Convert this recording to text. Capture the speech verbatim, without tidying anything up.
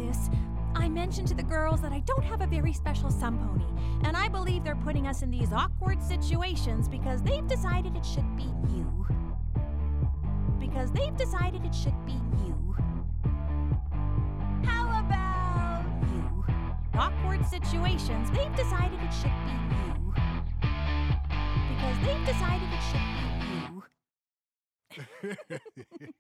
this. I mentioned to the girls that I don't have a very special sun pony, and I believe they're putting us in these awkward situations because they've decided it should be you. Because they've decided it should be you. How about you? Awkward situations, they've decided it should be you. Because they've decided it should be you.